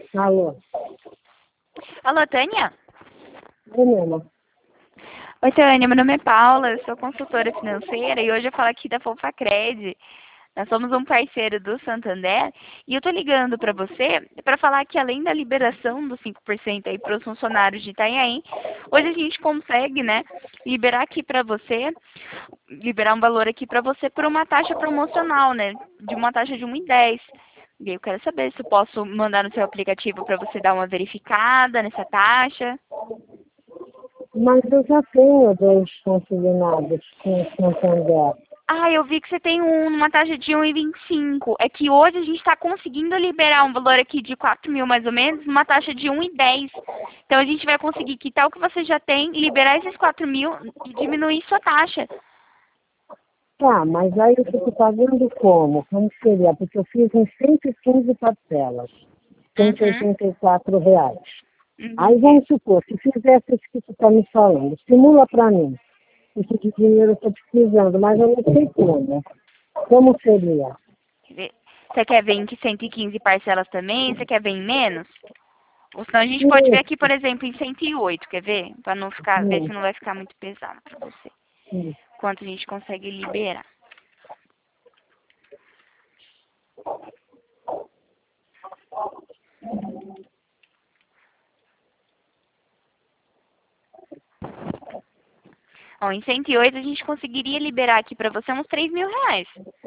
Alô? Alô, Tânia? Eu mesma. Oi, Tânia, meu nome é Paula, eu sou consultora financeira e hoje eu falo aqui da FolfaCred. Nós somos um parceiro do Santander e eu tô ligando para você para falar que além da liberação dos 5% aí para os funcionários de Itanhaém, hoje a gente consegue, né, liberar aqui para você, liberar um valor aqui para você por uma taxa promocional, né, de uma taxa de 1,10. E aí eu quero saber se eu posso mandar no seu aplicativo para você dar uma verificada nessa taxa. Mas eu já tenho 2 consignados com o Santander. Ah, eu vi que você tem uma taxa de 1,25. É que hoje a gente está conseguindo liberar um valor aqui de 4 mil mais ou menos, uma taxa de 1,10. Então a gente vai conseguir quitar o que você já tem, liberar esses 4 mil e diminuir sua taxa. Tá, mas aí eu fico pagando como? Como seria? Porque eu fiz em 115 parcelas, Uhum. R$ 184. Aí Entendi. vamos supor, se fizesse isso que você está me falando, simula para mim. Isso de dinheiro eu estou precisando, mas eu não sei como. Como seria? Você quer ver em 115 parcelas também? Você quer ver em menos? Ou senão a gente pode ver aqui, Isso, por exemplo, em 108, quer ver? Para não ficar, ver se isso, não vai ficar muito pesado para você. isso. Quanto a gente consegue liberar. Ó, em 108 a gente conseguiria liberar aqui para você uns 3 mil reais.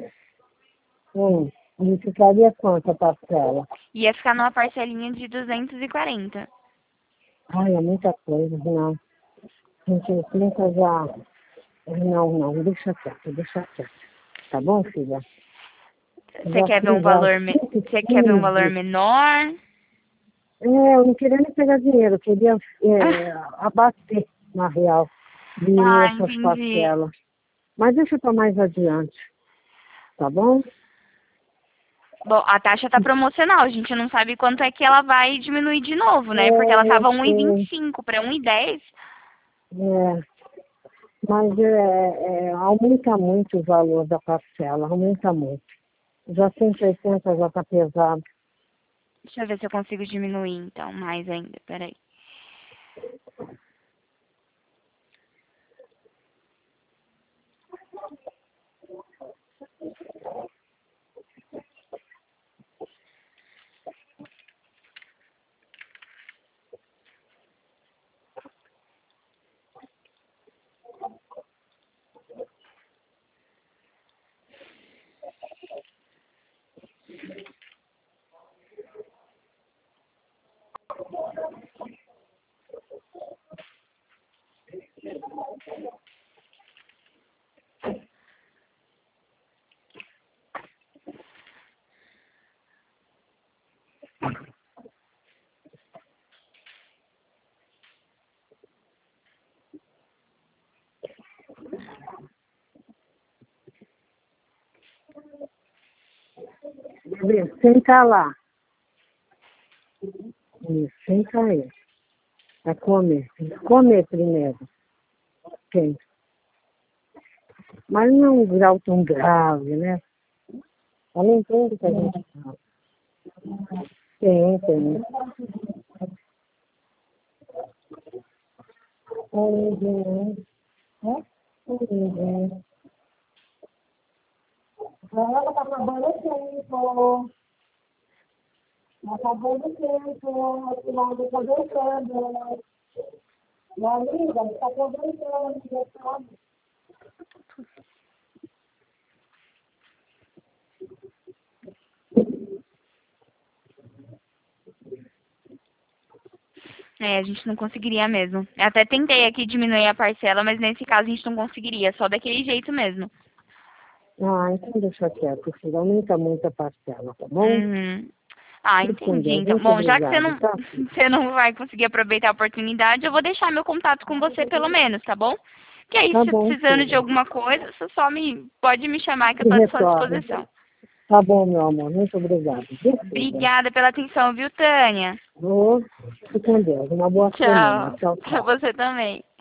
E ficaria quanto a parcela? Ia ficar numa parcelinha de 240. Ai, é muita coisa, não. 130 já. Não, deixa quieto, deixa quieto. Tá bom, filha? Você Já quer ver um fiz já valor, você quer ver um valor 115. menor? Eu não queria nem pegar dinheiro, eu queria abater, na real, diminuir Ah, essas entendi. parcelas. Mas deixa para mais adiante, tá bom? Bom, a taxa tá promocional, a gente não sabe quanto é que ela vai diminuir de novo, né? Porque ela Eu tava 1,25 sei, e 25 para 1,10. é, mas aumenta muito o valor da parcela, aumenta muito. Já 180 já está pesado. Deixa eu ver se eu consigo diminuir então, mais ainda. Peraí. Bebê, senta lá. Isso, senta aí. Vai comer. Tem que comer primeiro. Tem. Mas não é um grau tão grave, né? Ela entende que a gente fala. Tem. Tem. Tem. Ela tá acabando o tempo. Tá acabando o tempo. Afinal, eu tô deixando. Minha amiga, tá aproveitando, sabe? É, a gente não conseguiria mesmo. Eu até tentei aqui diminuir a parcela, mas nesse caso a gente não conseguiria, só daquele jeito mesmo. Ah, então deixa quieto, filha. Aumenta muito a parcela, tá bom? Uhum. Ah, Fique com entendi. Deus. Então, Muito bom, já que você obrigada, não, tá, filha? você não vai conseguir aproveitar a oportunidade, eu vou deixar meu contato com você pelo menos, tá bom? Que aí, Tá se bom, precisando de filha. alguma coisa, você só pode me chamar que eu Se estou à sua retorna. disposição. Tá bom, meu amor. Muito obrigada. Viu, filha? Obrigada pela atenção, viu, Tânia? Fique com Deus. Uma boa semana. Tchau. Tchau, Pra tchau. você também.